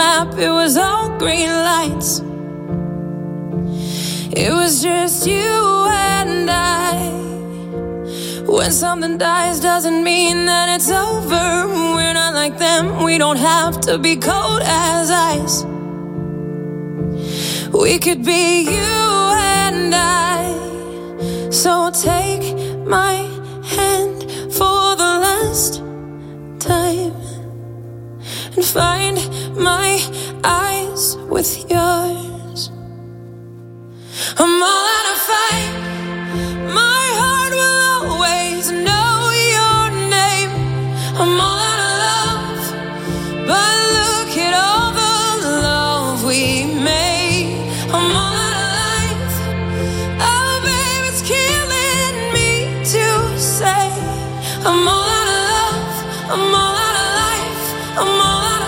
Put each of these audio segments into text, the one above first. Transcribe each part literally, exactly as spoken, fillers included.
map, it was all green lights. It was just you and I. When something dies doesn't mean that it's over. We're not like them, we don't have to be cold as ice. We could be you and I. So take my hand for the last time and find my eyes with yours. I'm all out of fight. My heart will always know your name. I'm all out of love, but look at all the love we made. I'm all out of life. Oh, babe, it's killing me to say. I'm all out of love. I'm all out of life. I'm all out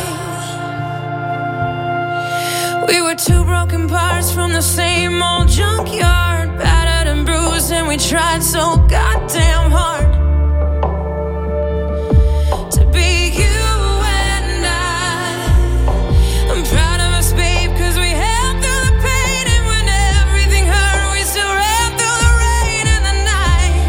of fight. We were two broken parts from the same old junkyard, battered and bruised, and we tried so goddamn hard to be you and I. I'm proud of us, babe, cause we held through the pain, and when everything hurt, we still ran through the rain and the night.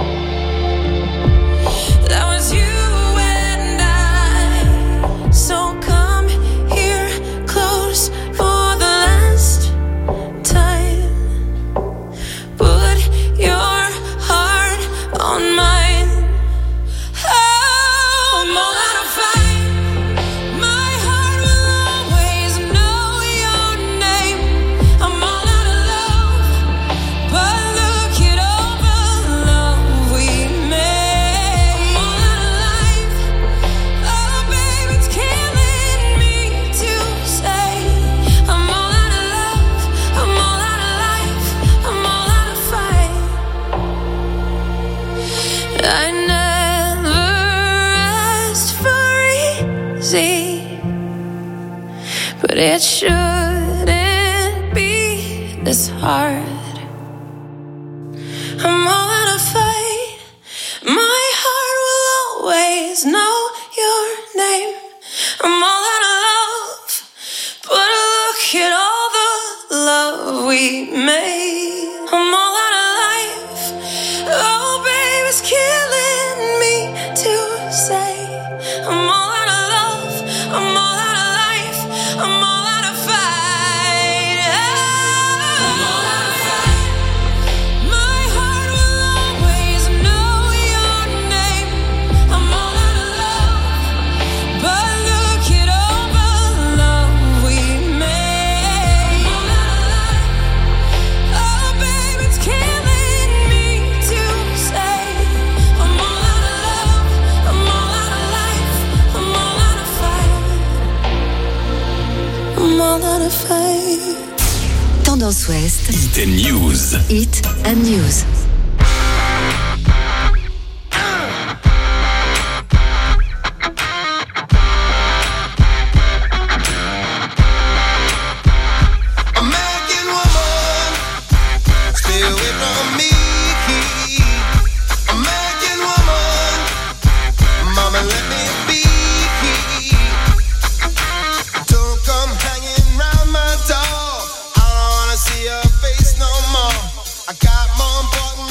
That was you and I. So come here close for the last time. Put your heart on mine. Oh, I'm all out of fight. My heart will always know your name. I'm all out of love, but look at all the love we made. I'm all out of life. Oh, babe, it's killing me to say. I'm all out of love. I'm all out of life. I'm all out of fight. I never asked for easy, but it shouldn't be this hard. I'm all out of fight. My heart will always know your name. I'm all out of love, but look at all the love we made. I'm all out of life. Oh, babe, it's killing me to say. I'm all out of love. I'm all out of life. I'm all out of fight. I'm all out of fight. My heart will always know your name. I'm all out of love, but look at all the love we made. I'm all out of life. Oh, babe, it's killing me to say. I'm all out of love. I'm all out of life. I'm all out of fight. I'm all out of fight. Tendance Ouest, Hit and News. Hit and News. American woman, stay away from me. American woman, mama, let me be. Don't come hanging round my door. I don't wanna see your face no more. I got more important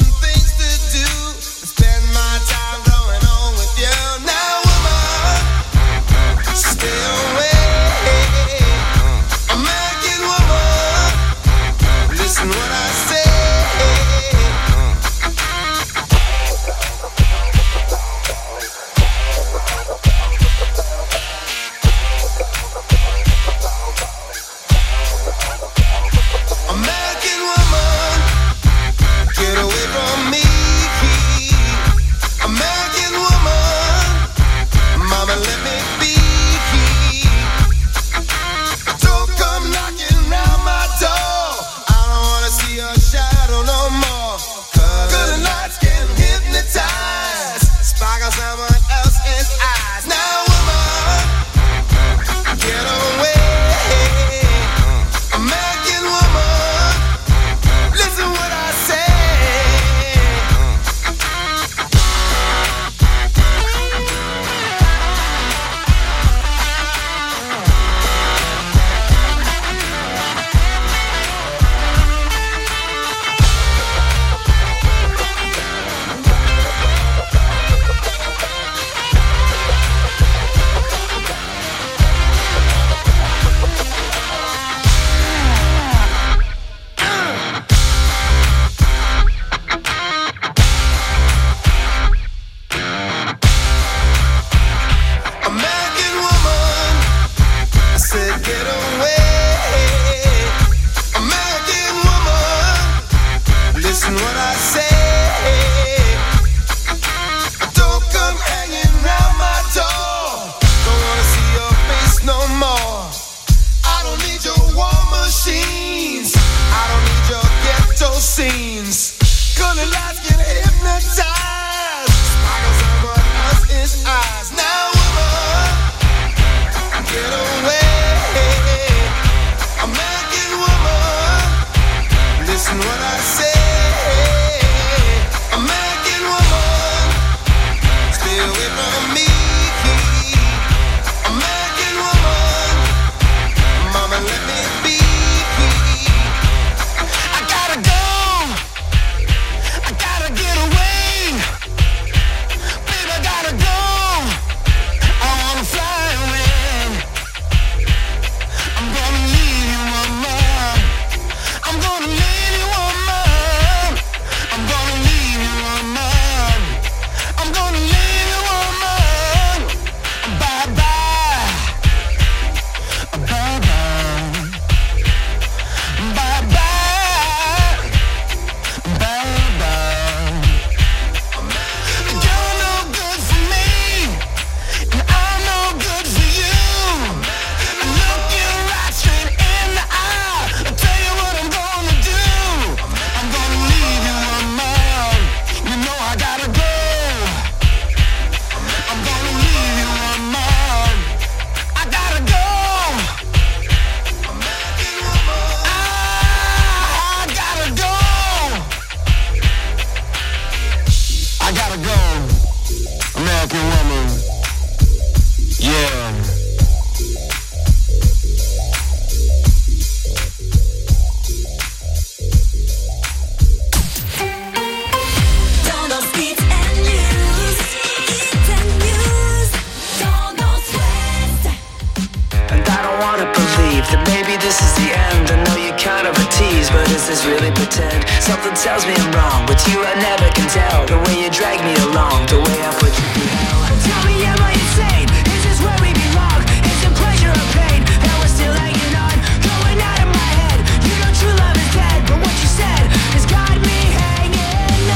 this is really pretend. Something tells me I'm wrong. With you I never can tell. The way you drag me along, the way I put you through hell. Tell me, am I insane? Is this where we belong? Is it pleasure or pain? And we're still hanging on, going out of my head. You know true love is dead, but what you said has got me hanging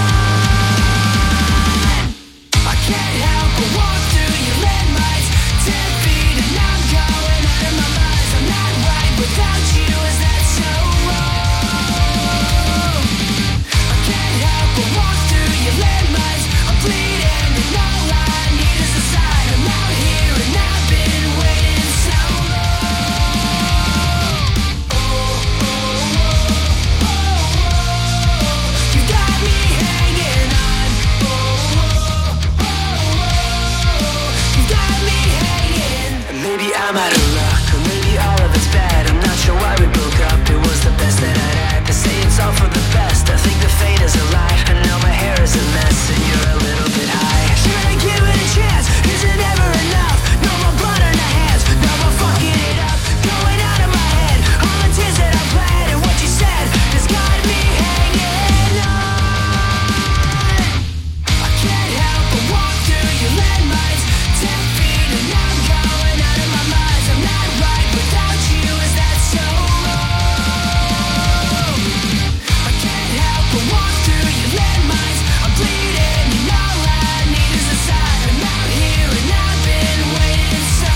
on. I can't help but walk through your landmines. Ten feet and I'm going out of my mind. I'm not right without you, is that so wrong? I can't help but walk through your landmines. I'm bleeding and all I need is a sign. I'm out here and I've been waiting so long. Oh, oh, oh, oh, oh. You got me hanging on. Oh, oh, oh, oh. You got me hanging. Maybe I'm out of luck, or maybe all of it's bad. I'm not sure why we broke up. It was the best that I'd had. They say it's all for the best. I think the fate is a lie. I know my hair is a mess and you're a little bit high. Should I give it a chance? Is it ever enough? No more blood on the hands. No more fucking it up. Going out of my head. All the tears that I bled and what you said has got me hanging on. I can't help but walk through your landmines. Ten feet and I'm going out of my mind. I'm not right without you, is that so wrong? I can't help but walk through your landmines. I'm bleeding and all I need is a sign. I'm out here and I've been waiting so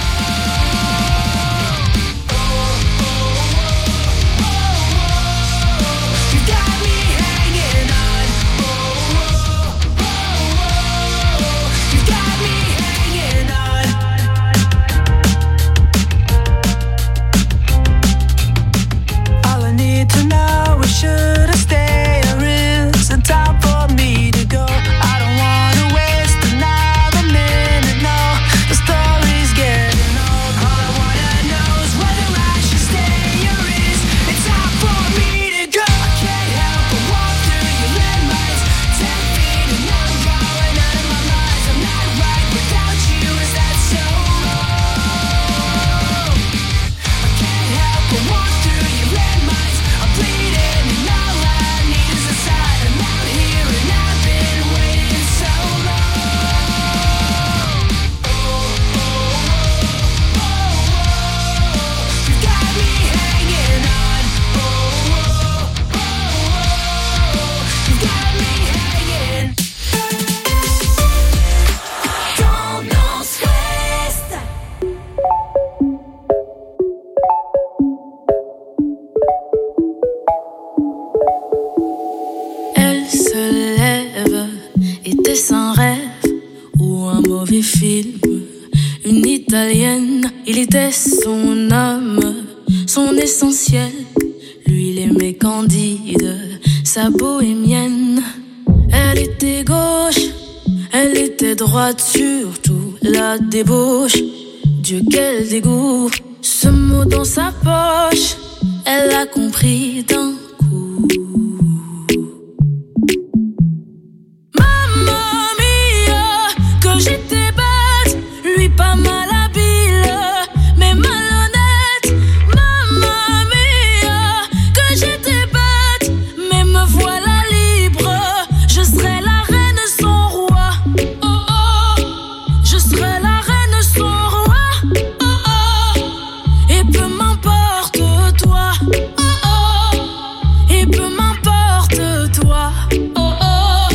long. Oh, oh, oh, oh, oh. You got me hanging on. Oh, oh, oh, oh. You got me hanging on. All I need to know is should I stay or is it time for me to go? I don't wanna waste another minute, no. The story's getting old. All I wanna know is whether I should stay or is it time for me to go? I can't help but walk through your landmines. Ten feet and I'm going out of my mind. I'm not right without you, is that so wrong? I can't help but walk through your landmines. I'm bleeding and all I need is a sign. I'm out here and I've been waiting so long. Oh, oh, oh, oh, oh. You got me hanging on. Oh, oh, oh, oh. You got me hanging. Tendance Ouest. Elle se lève, était-ce un rêve ou un mauvais film? Une italienne, il était son âme, son essentiel. Lui, il aimait Candide, sa bohémienne. Elle était gauche, elle était droite, surtout la débauche. Dieu, quel dégoût, ce mot dans sa poche, elle a compris d'un coup. Mamma mia, que j'étais bête, lui pas mal habile, mais malhonnête. Mamma mia, que j'étais bête, mais me voilà libre. Je serai la reine son roi. Oh oh, je serai la reine son roi. Oh oh, et peu m'importe toi. Oh oh, et peu m'importe toi. Oh oh.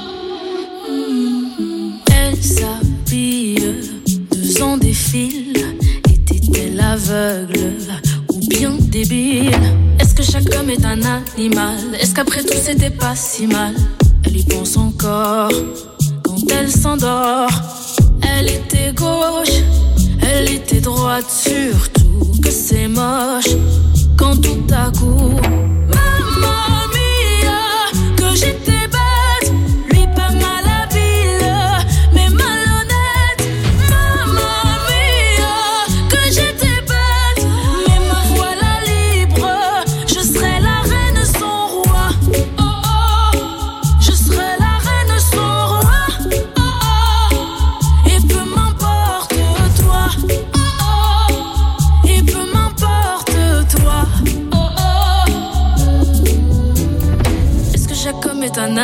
Elle s'habille, deux ans défilent. Était-elle aveugle ou bien débile? Est-ce que chaque homme est un animal? Est-ce qu'après tout c'était pas si mal? Elle y pense encore quand elle s'endort. Elle était gauche, elle était droite, surtout que c'est moche quand tout à coup, mamma mia, que j'étais bête, lui pas mal habile, mais malhonnête. Mamma mia, que j'étais bête, mais me voilà libre. Je serai la reine son roi. Oh oh, je serai la reine son roi. Oh oh, et peu m'importe.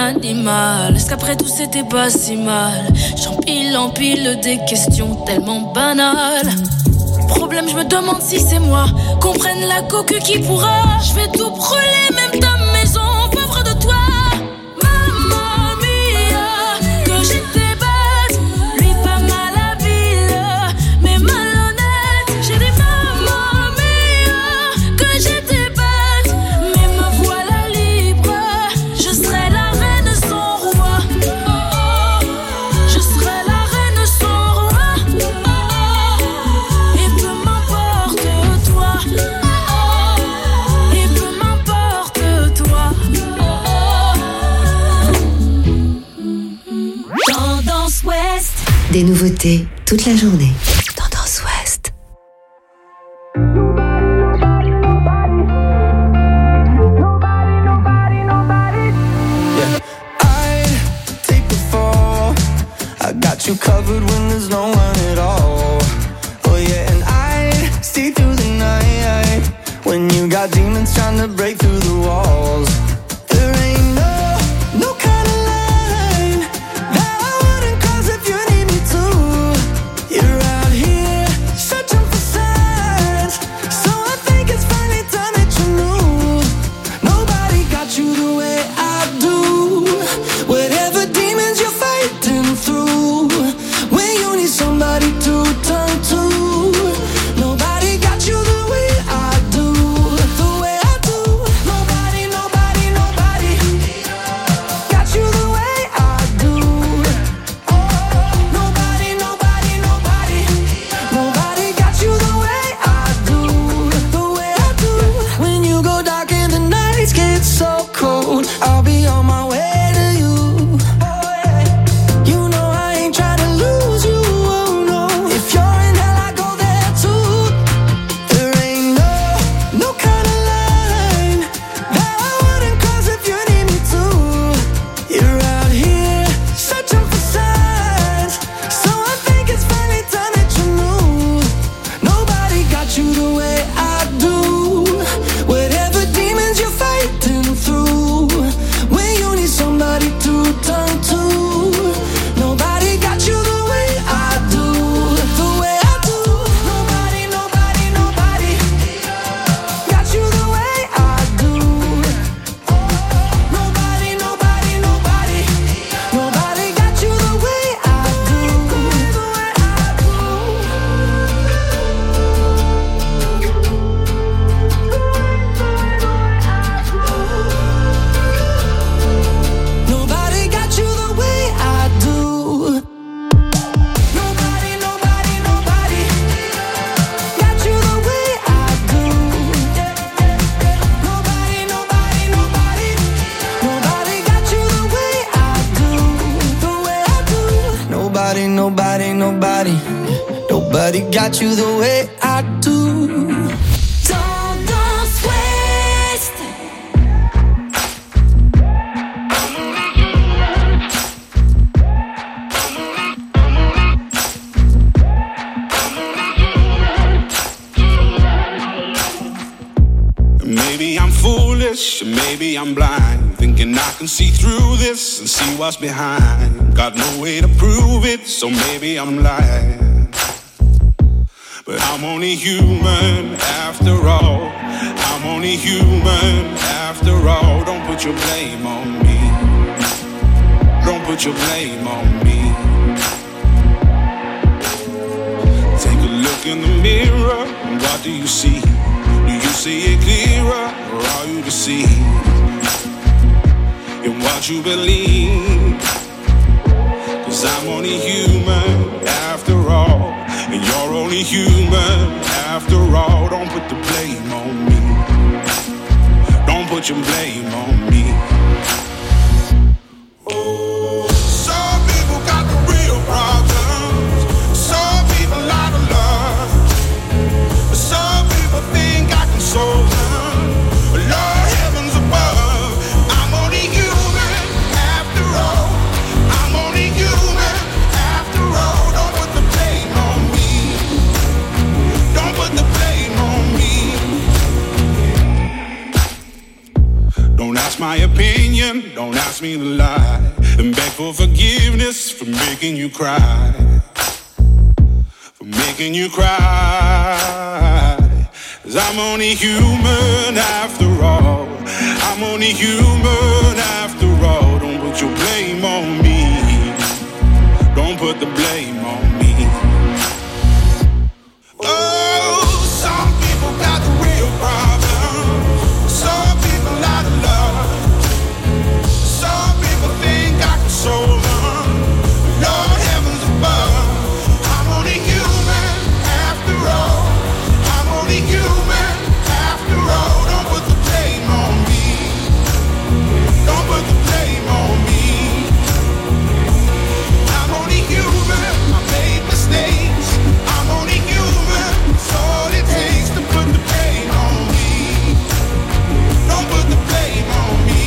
animal. Est-ce qu'après tout c'était pas si mal? J'empile, empile des questions tellement banales. Problème, je me demande si c'est moi. Qu'on prenne la coque qui pourra. Je vais tout brûler, même ta maison, pauvre de toi. Mamma mia, que j'étais bête. Lui pas mal habile, mais malhonnête. J'ai dit mamma mia, que j'étais bête. Mais me voilà libre. Je serai la reine sans roi. Je serai la reine sans roi. Et peu m'importe toi. Et peu m'importe toi. Tendance Ouest. Des nouveautés toute la journée. Tendance Ouest. I'd take the fall. I got you covered when there's no one at all. Oh yeah, and I'd see through the night when you got demons trying to break through the walls. There ain't no, no kind of line that I wouldn't cross if you need me to. You're out here searching for signs, so I think it's finally time that you knew. Nobody got you the way I do. Whatever demons you're fighting through, when you need somebody to turn to. Nobody got you the way I do, the way I do. Nobody, nobody, nobody got you the way I do. Nobody, nobody, nobody, nobody got you the way I do, the way I do. When you go dark and the nights get so cold, I'll be on my way to you. You know I ain't trying to lose you, oh no. If you're in hell, I go there too. There ain't no, no kind of line that I wouldn't cross if you need me to. You're out here searching for signs, so I think it's finally time that you knew. Nobody got you the way I do. Whatever demons you're fighting through, when you need somebody to turn to. Nobody got you the way I do, the way I do. Nobody, nobody, nobody got you the way I do. Nobody, nobody, nobody, nobody got you the way I do, the way I do. Nobody got you the way I do. Nobody, nobody, nobody got you the way I do. Nobody, nobody, nobody, nobody got you the way I do, the way I do. Nobody, nobody, nobody, nobody got you the way I do. Tendance Ouest. Maybe I'm foolish, maybe I'm blind, thinking I can see through this and see what's behind. Got no way to prove it, so maybe I'm lying. But I'm only human after all. I'm only human after all. Don't put your blame on me. Don't put your blame on me. Take a look in the mirror, and what do you see? Do you see it clearer, or are you deceived in what you believe? Cause I'm only human after all, and you're only human after all. Don't put the blame on me. Don't put your blame on me. Some people got the real problems. Some people out of love. Some people think I can solve them. Lord heavens above, I'm only human after all. I'm only human after all. Don't put the blame on me. Don't put the blame on me. Don't ask my my opinion, don't ask me to lie. And beg for forgiveness for making you cry. For making you cry. 'Cause I'm only human after all. I'm only human after all. Don't put your blame on me. Don't put the blame on me. Oh, some people got the real problems. Some people out of love. Some people think I can solve them. Lord heavens above. I'm only human after all. I'm only human after all. Don't put the blame on me. Don't put the blame on me. I'm only human. I made mistakes. I'm only human. It's all it takes to put the blame on me. Don't put the blame on me.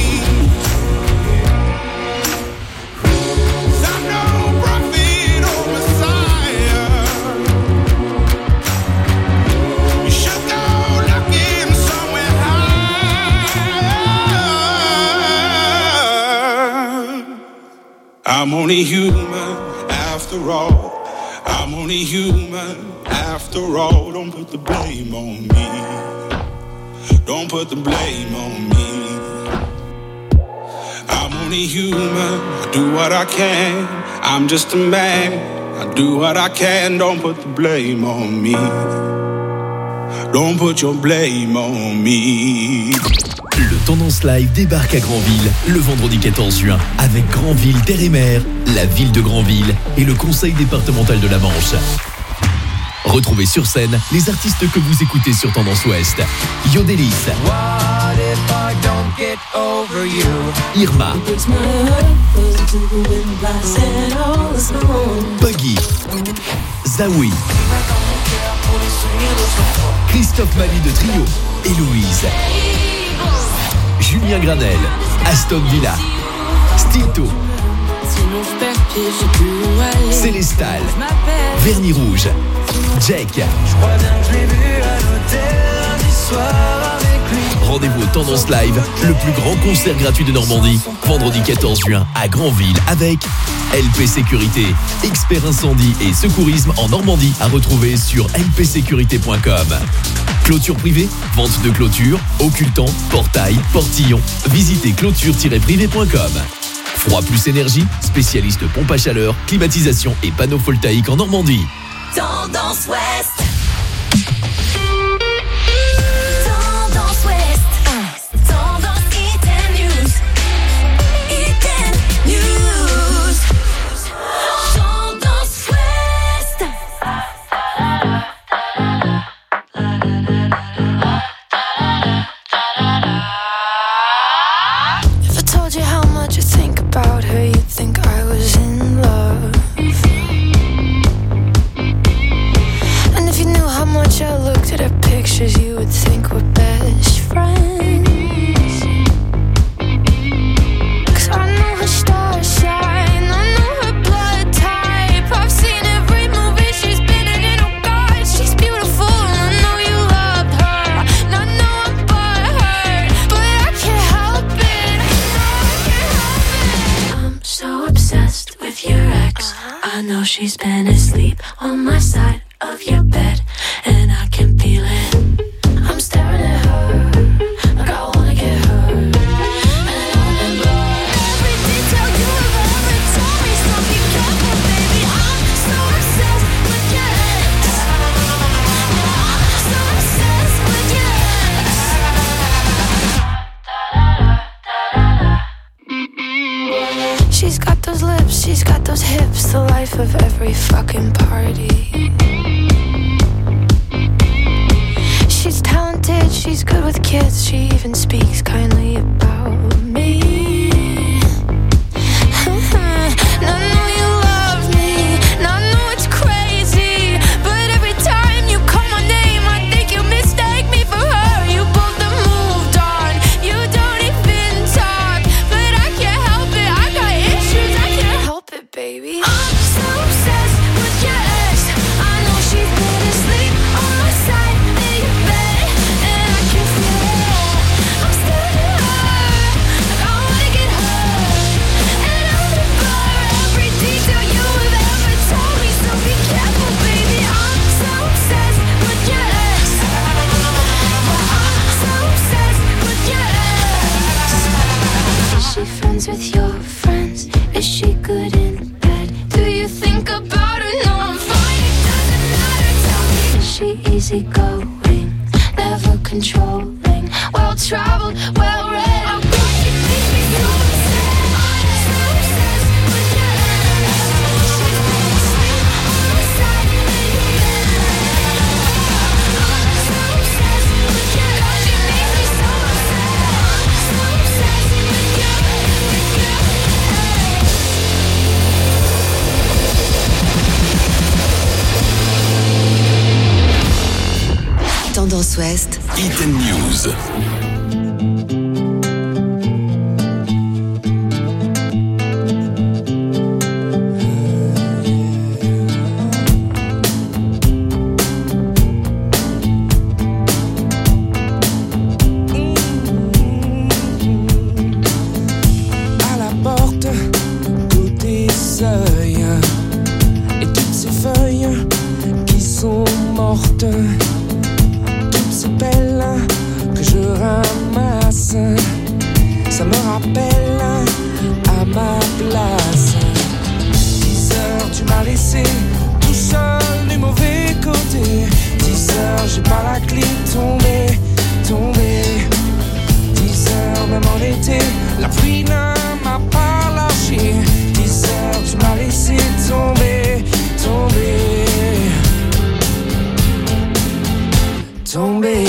'Cause I'm no prophet or Messiah. You should go looking somewhere high. I'm only human after all. I'm only human after all. Don't put the blame on me. Don't put the blame on me. I'm only human. I do what I can. I'm just a man. I do what I can. Don't put the blame on me. Don't put your blame on me. Le Tendance Live débarque à Granville le vendredi quatorze juin avec Granville Terre et Mer, la ville de Granville et le conseil départemental de la Manche. Retrouvez sur scène les artistes que vous écoutez sur Tendance Ouest. Yodelis, What if I don't get over you? Irma, Puggy, Zawi, Christophe Mali de Trio et Louise, Julien Granel, Aston Villa, Stilto, Célestal, Vernis Rouge, Jack. Rendez-vous au Tendance Live, le plus grand concert gratuit de Normandie, vendredi quatorze juin à Granville avec L P Sécurité, expert incendie et secourisme en Normandie, à retrouver sur l p sécurité point com. Clôture privée, vente de clôture, occultant, portail, portillon. Visitez clôture tiret privé point com. Froid plus énergie, spécialiste pompe à chaleur, climatisation et panneaux voltaïques en Normandie. Tendance Ouest. Tendance Ouest. Tendance Iten News. Iten News. Tendance Ouest. If I told you how much I think about her, you'd think I was in love. And if you knew how much I looked at her pictures, you would think we're best friends. 'Cause I know her star sign, I know her blood type. I've seen every movie she's been in, and oh God, she's beautiful. And I know you loved her, and I know I'm butthurt, but I can't help it. No, I can't help it. I'm so obsessed with your ex. I know she's been asleep on my side of your bed, and I can feel it. I'm staring at her, like I wanna get her. And I remember every detail you have ever told me, so be careful, baby. I'm so obsessed with your ex. I'm so obsessed with your ex. She's got those lips, she's got those hips, the life of every fucking party. She's talented, she's good with kids, she even speaks kindly about me. And I know you love me, and I know it's crazy, but every time you call my name, I think you mistake me for her. You both have moved on, you don't even talk, but I can't help it, I got issues, I can't help it, baby. I'm so obsessed with your ex. I know she's been asleep on my side of your bed, and I can feel it. be easy going, never controlling, well traveled, well read. I'm going to make me so obsessed, so obsessed with you. She's been asleep on the side of me. I'm so obsessed with you. She makes me so obsessed, so obsessed with you, with you. Tendance Ouest. Hidden News. À la porte, côté seuil, et toutes ces feuilles qui sont mortes, toutes ces pelles que je ramasse, ça me rappelle à ma place. Dix heures, tu m'as laissé tout seul du mauvais côté. Dix heures, j'ai pas la clé, tombé, tombé. Dix heures, même en été, la pluie ne m'a pas lâché. Dix heures, tu m'as laissé tomber, tomber, tomber.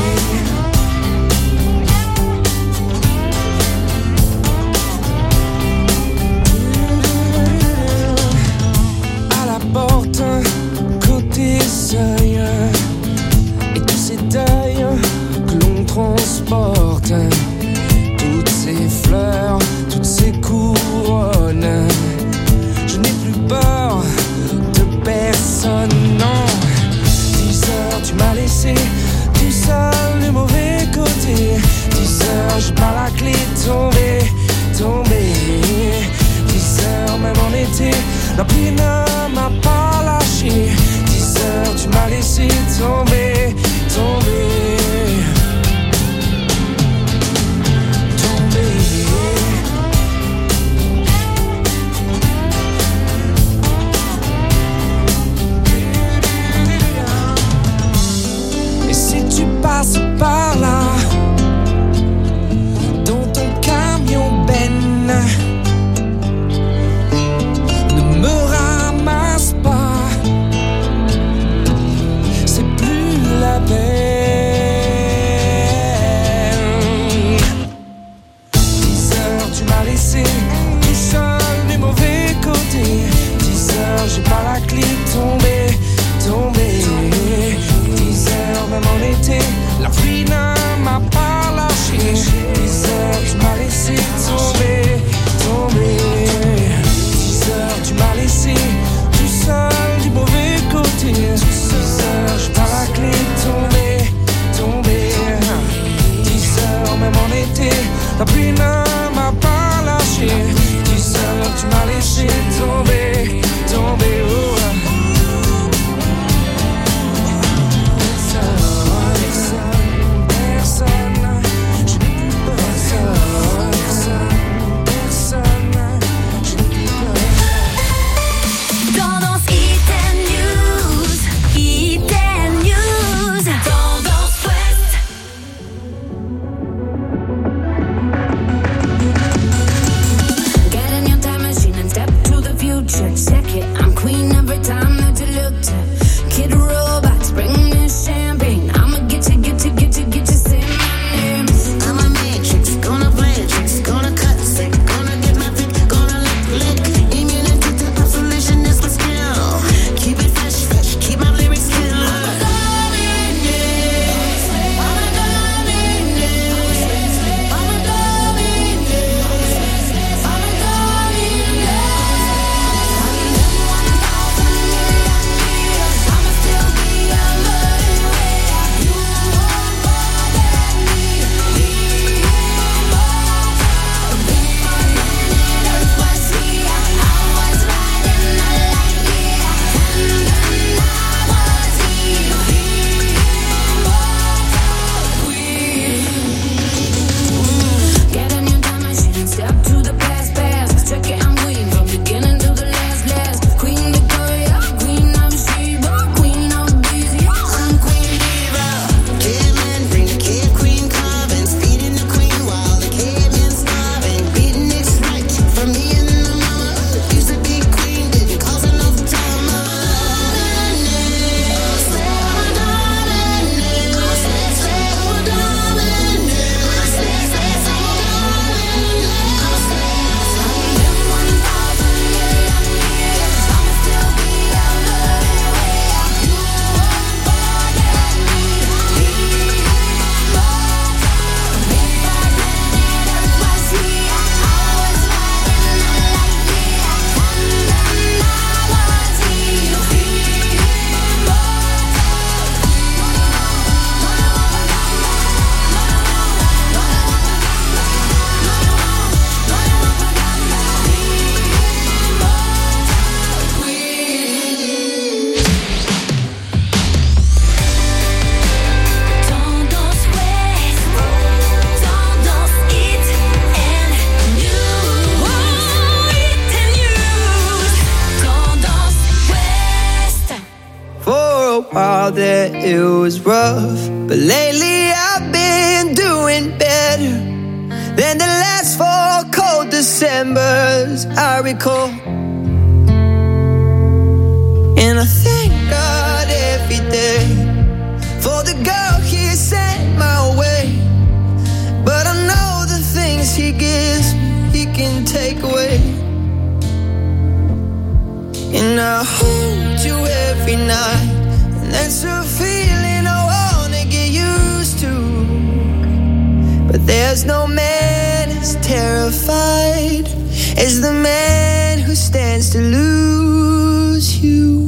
À la porte, côté seuil, et tous ces deuils que l'on transporte, toutes ces fleurs, toutes ces couronnes. Je n'ai plus peur de personne, non. Dix heures, tu m'as laissé tout seul du mauvais côté. Dix heures, j'ai pas la clé, tombé, tombé. Dix heures, même en été, la pluie ne m'a pas lâché. Dix heures, tu m'as laissé tomber, tomber, tomber. Et si tu passes par là, dans ton camion ben, ne me ramasse pas. C'est plus a while that it was rough, but lately I've been doing better than the last four cold Decembers I recall. And I thank God every day for the girl He sent my way. But I know the things He gives me, He can take away. And I hold you every night, and that's a feeling I wanna get used to. But there's no man as terrified as the man who stands to lose you.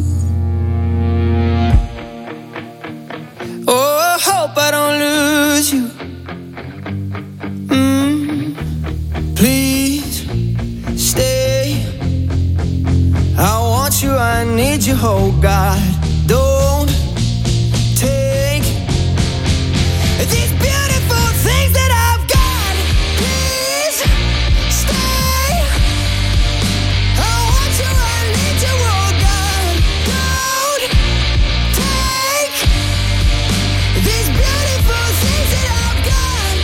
Oh, I hope I don't lose you. Mm, please stay. I want you, I need you, oh God. Don't take these beautiful things that I've got. Please stay. I want you, I need you, oh God. Don't take these beautiful things that I've got.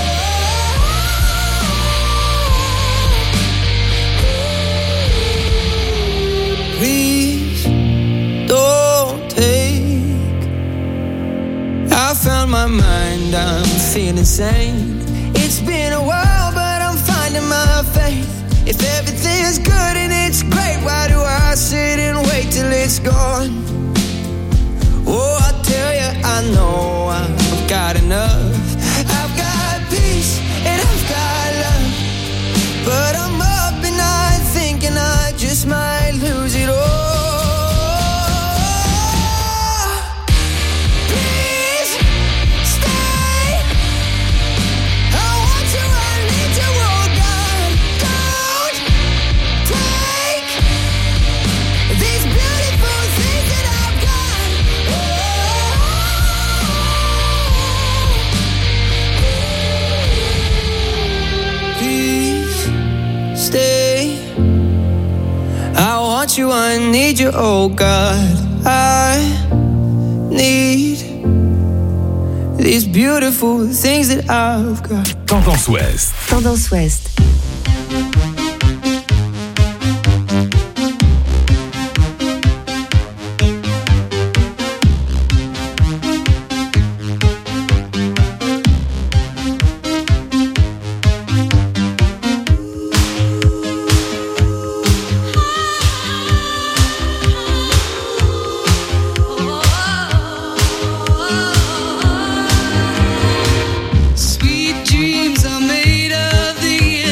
Oh, please don't take. I found my mind, I'm feeling sane. It's been a while, but I'm finding my faith. If everything's good and it's great, why do I sit and wait till it's gone? Oh, I tell you, I know I've got enough. I've got peace and I've got love, but I'm up and I thinking I just might lose it all. Please stay. I want you, I need you, oh God. Don't take these beautiful things that I've got. Please stay. I want you, I need you, oh God. I need these beautiful things that I've got. Tendance Ouest. Tendance Ouest. Sweet dreams are made of the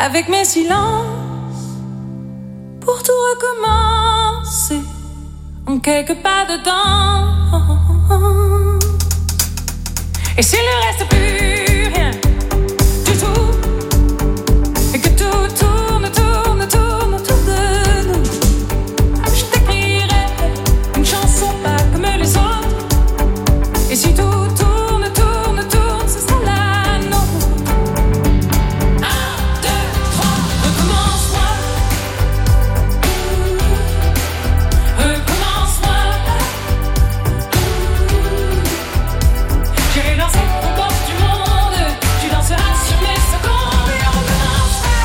avec mes silences, pour tout recommencer en quelques pas de temps. Et s'il ne reste plus rien du tout, et que tout tourne, tourne, tourne autour de nous, je t'écrirai une chanson pas comme les autres. Et si tout tourne, tourne, tourne, ce sera la nôtre. Un, deux, trois, recommence-moi. Recommence-moi. J'irai danser au bord du monde. Tu danseras sur mes secondes. Et on recommencera.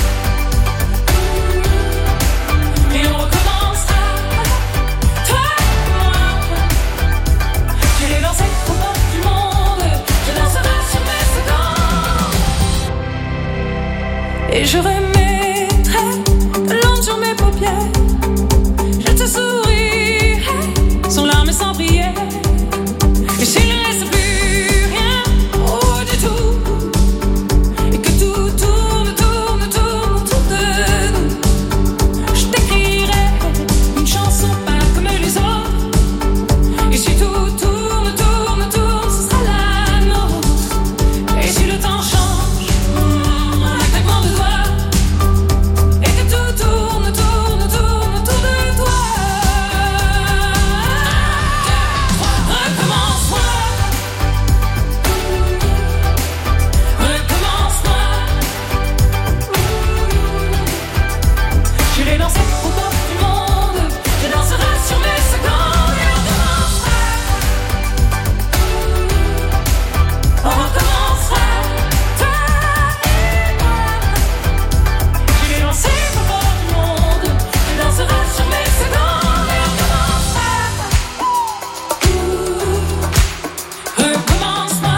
Et on recommencera. Toi et moi. J'irai danser au bord du monde. Tu danseras sur mes secondes. Et je remettrai de l'encre sur mes paupières. Je te sourirai sans larmes et sans prière. Et s'il ne reste plus rien, oh du tout, et que tout tourne, tourne, tourne autour de nous, je t'écrirai une chanson pas comme les autres. Et si tout tourne, tourne, tourne, ce sera la nôtre. Et si le temps change, mm, un claquement de doigts, et que tout tourne, tourne, tourne autour de toi. Recommence-moi. Recommence-moi. J'irai danser au bord du monde. Je danserai sur mes secondes. Et on recommencera. On recommencera. Toi et moi. J'irai danser au bord du monde. Je danserai sur mes secondes. Et on recommencera. Recommence-moi.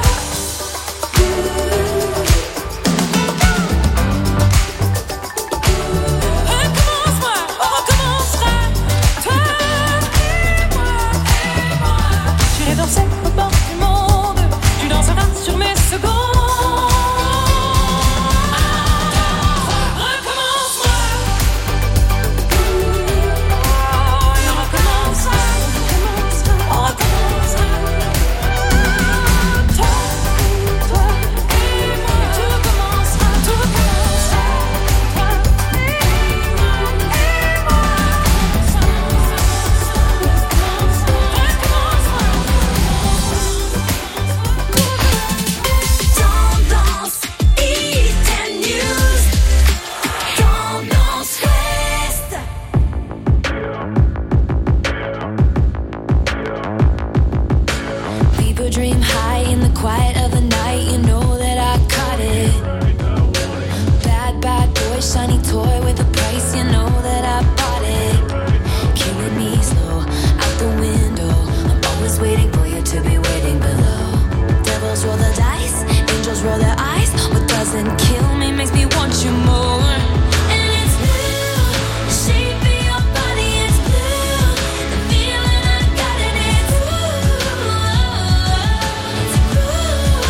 Recommence-moi, on recommencera. Toi et moi, et moi. J'irai danser au bord du monde. Tu danseras sur mes secondes. Recommence-moi. Et on recommencera. On recommencera. Toi, toi et moi. Tout recommencera, tout recommencera. Toi et moi, et moi. Tendance East and News. Tendance Ouest. People dream high in the quiet of the night. You know that I caught it. Bad, bad boy, shiny toy with a price. You know that I bought it. Killing me slow out the window. I'm always waiting for you to be waiting below. Devils roll the dice, angels roll their eyes. What doesn't kill me makes me want you more. And it's blue, the shape of your body is blue. The feeling I got it is blue. It's blue.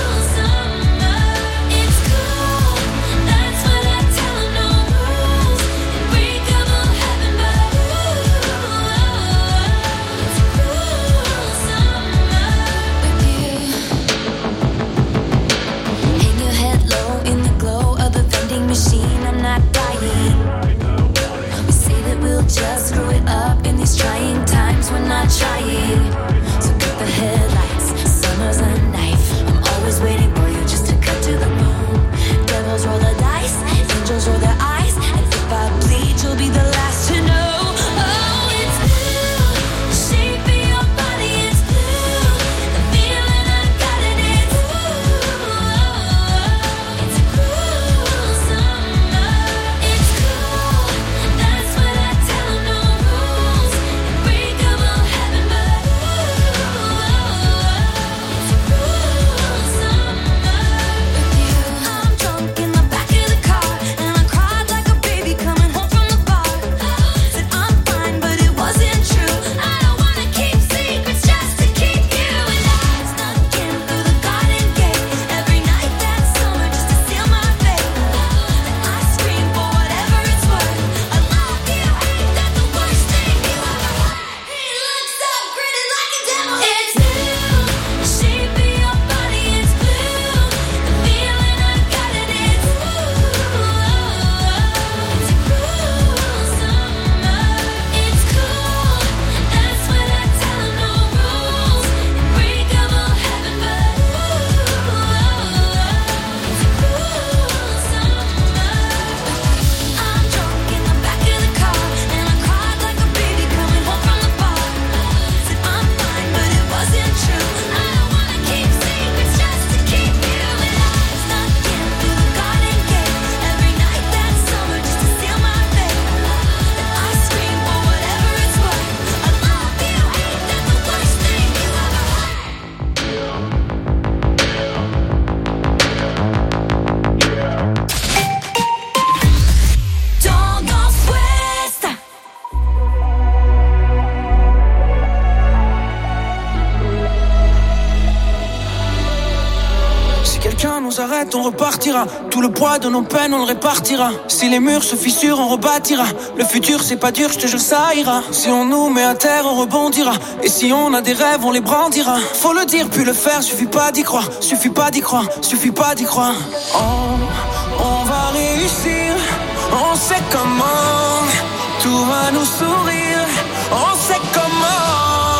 nous arrête, on repartira. Tout le poids de nos peines, on le répartira. Si les murs se fissurent, on rebâtira. Le futur, c'est pas dur, je te jure, ça ira. Si on nous met à terre, on rebondira. Et si on a des rêves, on les brandira. Faut le dire, puis le faire, suffit pas d'y croire. Suffit pas d'y croire, suffit pas d'y croire. Oh, on va réussir, on sait comment. Tout va nous sourire, on sait comment.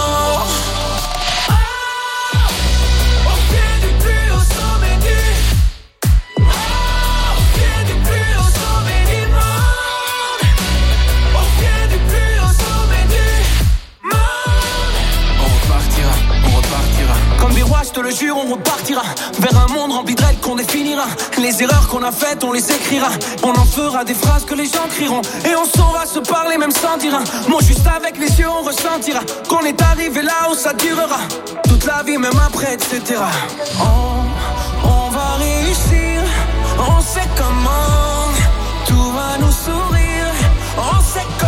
Je te le jure, on repartira vers un monde rempli de règles qu'on définira. Les erreurs qu'on a faites, on les écrira. On en fera des phrases que les gens crieront. Et on saura se parler même sans dire un mot. Juste avec les yeux, on ressentira qu'on est arrivé là où ça durera toute la vie, même après, et cetera. Oh, on va réussir, on sait comment. Tout va nous sourire, on sait comment.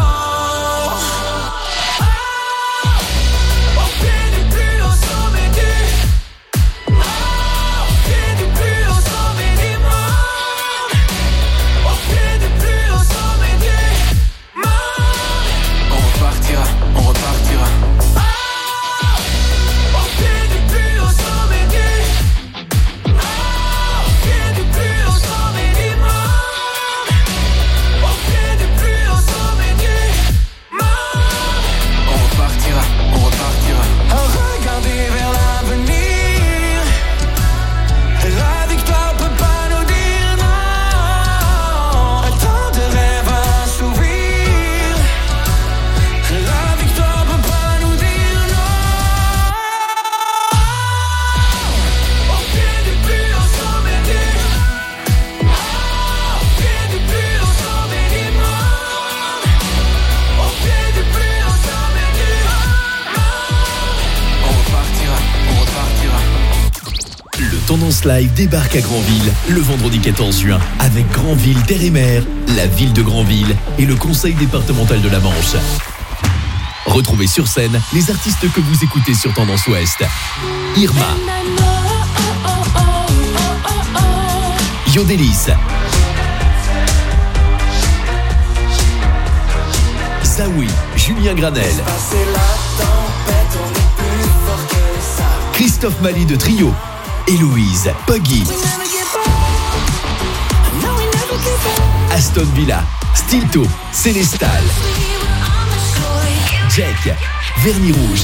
Tendance Live débarque à Granville le vendredi quatorze juin avec Granville Terre et Mer, la ville de Granville et le conseil départemental de la Manche. Retrouvez sur scène les artistes que vous écoutez sur Tendance Ouest. Irma, Yodelis, Zawi, Julien Granel, Christophe Mali de Trio, Héloïse, Puggy, Aston Villa, Stilto, Célestal, Jack, Vernis Rouge.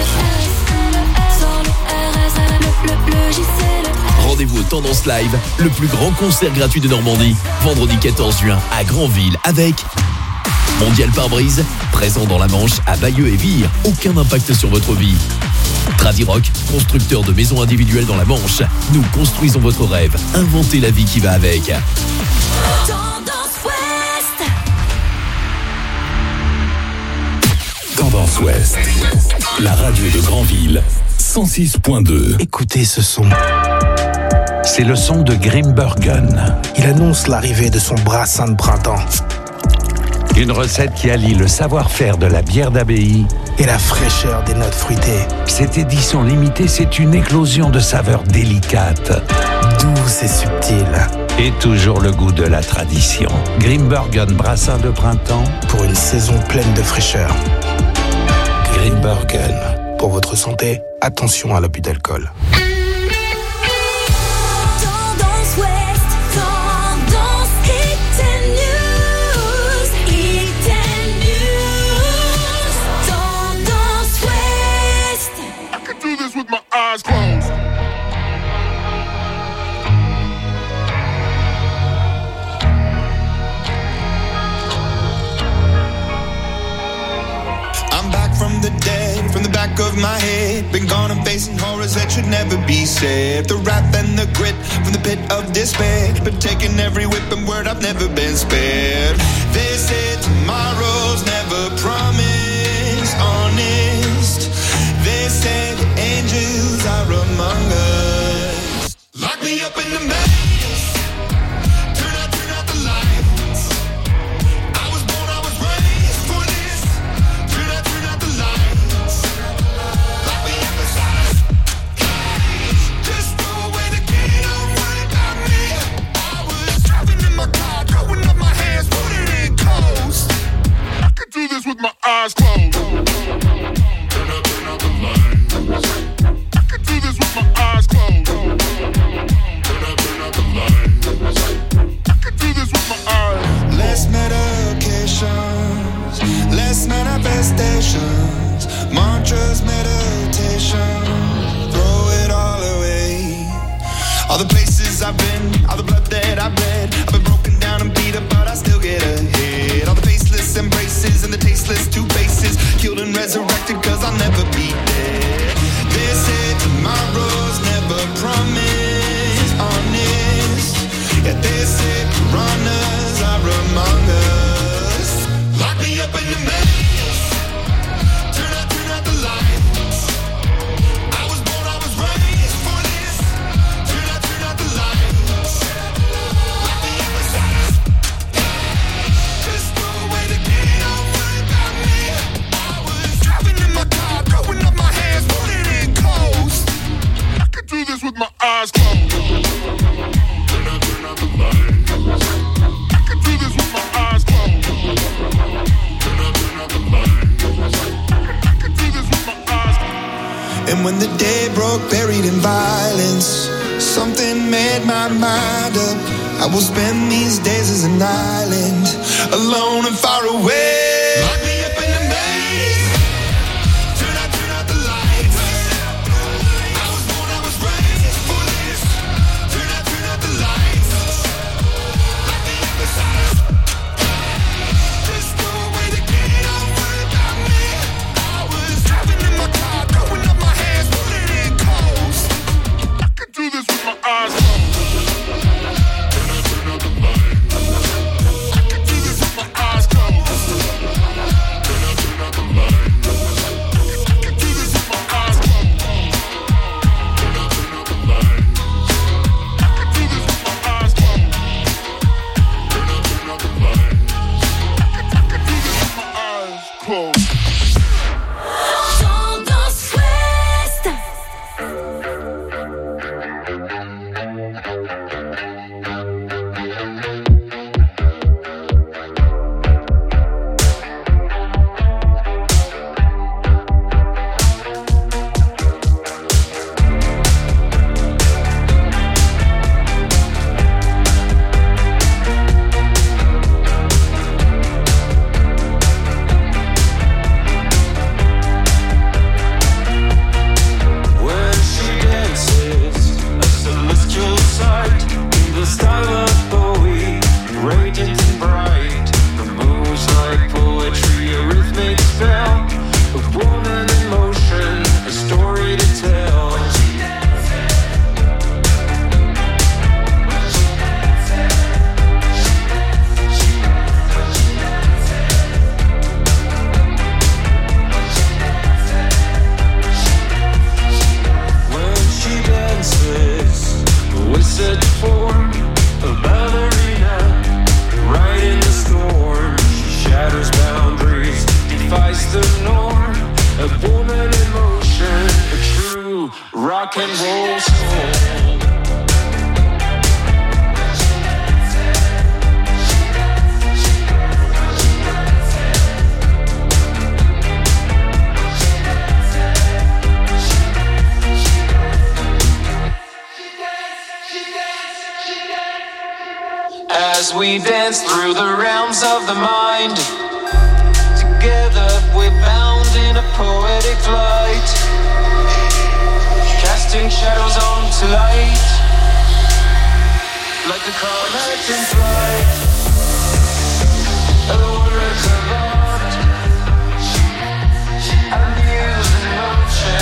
Rendez-vous au Tendance Live, le plus grand concert gratuit de Normandie, vendredi quatorze juin à Granville avec Mondial Pare-Brise, présent dans la Manche à Bayeux et Vire. Aucun impact sur votre vie. Tradirock, constructeur de maisons individuelles dans la Manche. Nous construisons votre rêve. Inventez la vie qui va avec. Tendance Ouest. Tendance Ouest, la radio de Granville, cent six point deux. Écoutez ce son. C'est le son de Grimbergen. Il annonce l'arrivée de son brassin de printemps. Une recette qui allie le savoir-faire de la bière d'abbaye et la fraîcheur des notes fruitées. Cette édition limitée, c'est une éclosion de saveurs délicates, douce et subtile. Et toujours le goût de la tradition. Grimbergen brassin de printemps pour une saison pleine de fraîcheur. Grimbergen. Pour votre santé, attention à l'abus d'alcool. With my eyes closed. I'm back from the dead, from the back of my head. Been gone and facing horrors that should never be said. The wrath and the grit from the pit of despair. Been taking every whip and word, I've never been spared. They said tomorrow's never promised, honest. They said angels are among us. Lock me up in the maze. Turn out, turn out the lights. I was born, I was raised for this. Turn out, turn out the lights. Lock me up inside a cage. Just throw away the key to And when the day broke, buried in violence, something made my mind up. I will spend these days as an island, alone and far away. Lock me up in a maze. Turn out, turn out the lights. I was born, I was raised for this. Turn out, turn out the lights. Lock me up inside. Just throw away the key. Don't worry about me. I was driving in my car, throwing up my hands, pulling in coast. I could do this with my eyes closed. As we dance through the realms of the mind, together we're bound in a poetic flight, casting shadows onto light, like a comet in flight. The words of art, and muse in motion.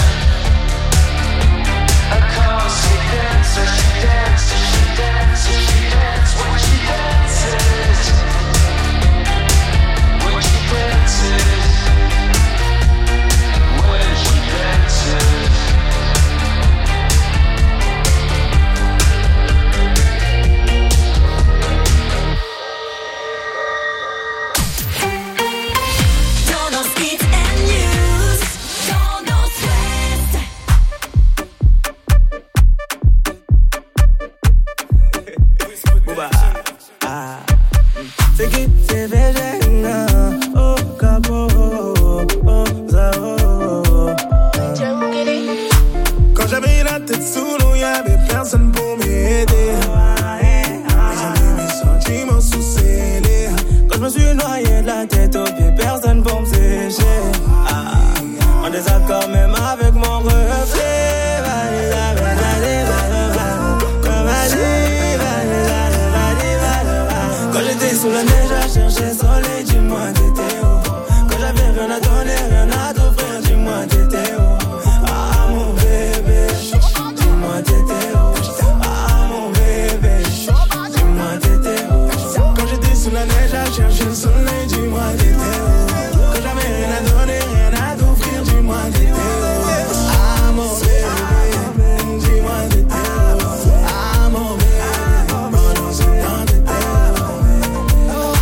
A cosmic dancer, she dances, she dances, she dances when she dances. When she dances. When she dances. Tendance beats and news. Tendance Ouest. C'est qui c'est végéna, oh capo, oh zao. Quand j'avais la tête sous l'eau, y'avait personne pour m'aider. J'avais mes sentiments sous scellés. Quand je me suis noyé de la tête aux pieds, personne pour me sécher. En désaccord même avec mon reflet. Quand j'étais sous la neige à chercher soleil, dis-moi t'étais où. Quand j'avais rien à donner, rien à t'offrir, dis-moi t'étais où. Ah mon bébé, dis-moi t'étais où. Ah mon bébé, dis-moi t'étais où. Quand j'étais sous la neige à chercher le soleil, dis-moi t'étais où. Quand j'avais rien à donner, rien à t'offrir, dis-moi t'étais où. Ah mon bébé, dis-moi t'étais où. Ah mon bébé, pendant ce temps t'étais où.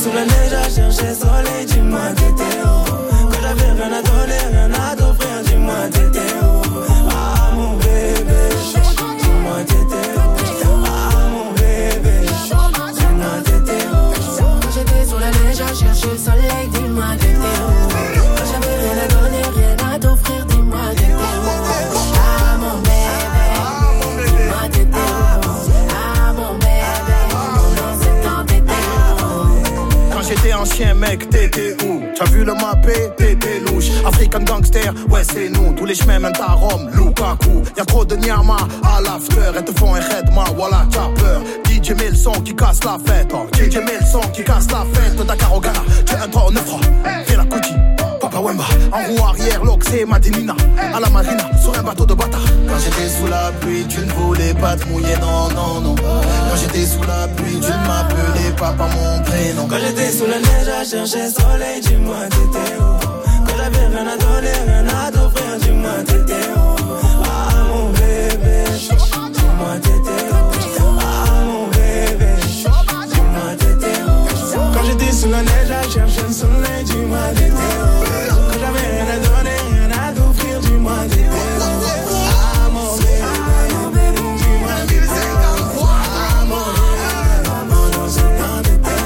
sous la neige à chercher soleil, dis-moi t'étais où? Quand j'avais rien à donner, rien à t'offrir, dis-moi t'étais où? Ah mon bébé, dis-moi t'étais où? Ah mon bébé, dis-moi t'étais où? Quand j'étais sous la neige à chercher le soleil, dis-moi t'étais où? Quand j'avais rien à donner, rien à t'offrir, dis-moi t'étais où? Ah mon bébé, dis-moi t'étais où? Ah mon bébé, non c'est tant t'étais où? Quand j'étais un chien mec, t'étais où? T'as vu le mappé, t'étais louche. African gangster, ouais c'est nous. Tous les chemins mènent à Rome, Lukaku. Y'a trop de nyama à l'after. Elles te font un redma, voilà t'as peur. D J met le son qui casse la fête, oh. D J met le son qui casse la fête. Dakar au Ghana, tu es un trois neuf francs. Fais la cookie, Papa Wemba. En roue arrière, l'Oxé, Madinina. À la marina, sur un bateau de bâtard. Quand j'étais sous la pluie, tu ne voulais pas te mouiller, non, non, non. Quand j'étais sous la pluie, tu ne m'appelais pas par mon prénom. Quand j'étais sous la neige à chercher soleil, dis-moi t'étais où? Quand j'avais rien à donner, rien à t'offrir, dis-moi t'étais où? Ah mon bébé, dis-moi t'étais où? Ah mon bébé, dis-moi t'étais où? Quand j'étais sous la neige à chercher le soleil, dis-moi t'étais où? Quand j'avais rien à donner, rien à t'offrir, dis-moi t'étais où? Ah mon bébé, dis-moi t'étais où? Ah mon bébé, non c'est quand t'étais où?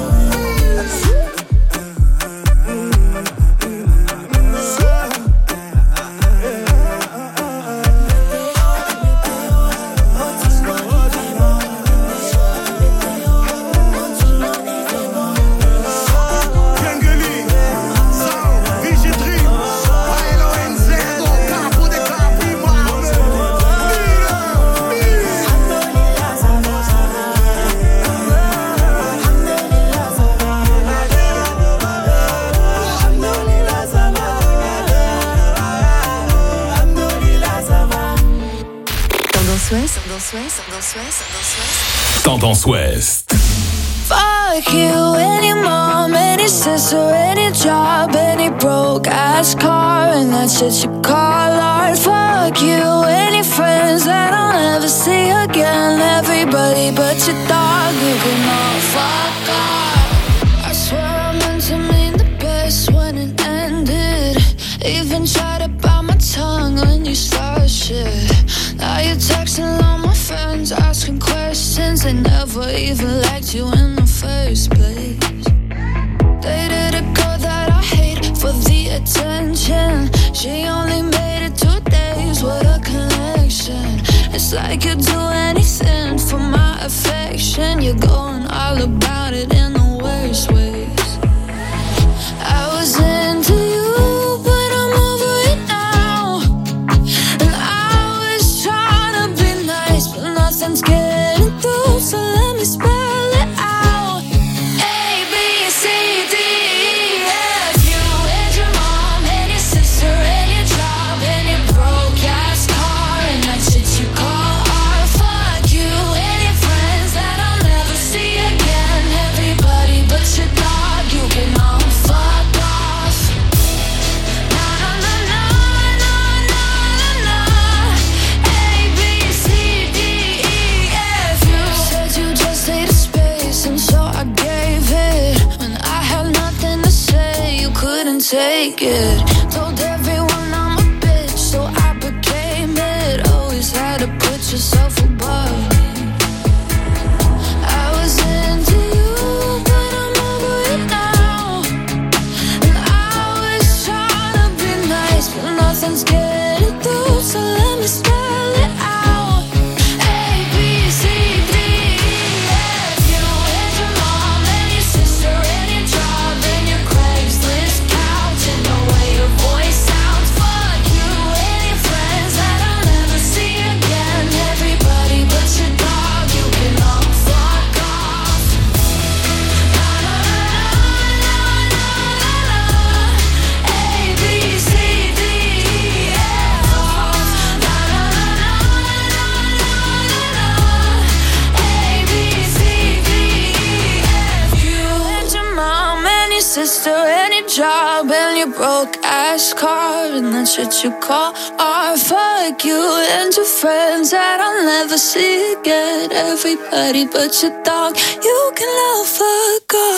Tendance Ouest. Fuck you, any mom, any sister, any job, any broke ass car, and that shit you call art. Fuck you, any friends that I'll never see again. Everybody but your dog, you can all fuck off. I swear I meant to mean the best when it ended. Even tried to bite my tongue when you started shit. Now you're texting all my friends, asking questions. They never even liked you in the first place. Dated a girl that I hate for the attention. She only made it two days, what a connection. It's like you'd do anything for my affection. You're going all about it in the worst ways. I was into you, but I'm over it now. And I was trying to be nice, but nothing's getting through, so let me spell it out. A, B, C, D, E, F. You and your mom and your sister and your job and your broke ass car and that shit you call art. Fuck you and your friends that I'll never see again. Everybody but your dog, you can all fuck off. Na na na na na na na na. A, B, C, D, E, F. You said you just needed space, and so I gave it. When I had nothing to say, you couldn't take it. Told everyone I'm a bitch, so I became it. Always had to put yourself above me. I was into you, but I'm over it now. And I was trying to be nice, but nothing's getting through, so let me spell it out. A, B, C, D, E, F. You and your mom and your sister and your job and your Craigslist couch and the way your voice sounds. Fuck you and your friends that I'll never see again. Everybody but your dog, you can all fuck off. Na na na na na na na. A, B, C, D, E, F. Na na na na na na na. A, B, C, D, E, F. You and your mom and your sister and your job and your broke ass car and that shit you call art. Fuck you and your friends that I'll never see again. Everybody but your dog, you can love fuck off.